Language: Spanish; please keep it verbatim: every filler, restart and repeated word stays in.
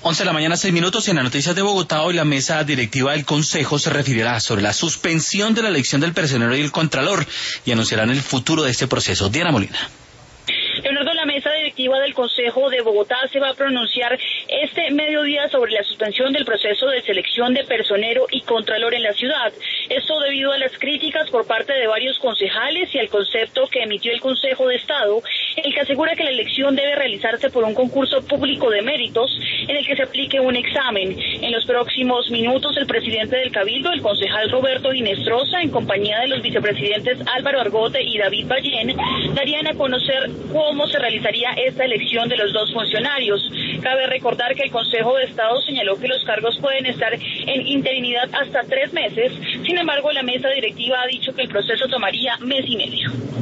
once de la mañana, seis minutos, en las noticias de Bogotá. Hoy la mesa directiva del Consejo se referirá sobre la suspensión de la elección del personero y el contralor y anunciarán el futuro de este proceso. Diana Molina. Leonardo, la mesa directiva del Consejo de Bogotá se va a pronunciar este mediodía sobre la suspensión del proceso de selección de personero y contralor en la ciudad. Esto debido a las críticas por parte de varios concejales y al concepto que emitió el Consejo de Estado, el que asegura que la elección debe realizarse por un concurso público de méritos en el que se aplique un examen. En los próximos minutos, el presidente del Cabildo, el concejal Roberto Ginestrosa, en compañía de los vicepresidentes Álvaro Argote y David Ballén, darían a conocer cómo se realizaría esta elección de los dos funcionarios. Cabe recordar que el Consejo de Estado señaló que los cargos pueden estar en interinidad hasta tres meses. Sin embargo, la mesa directiva ha dicho que el proceso tomaría mes y medio.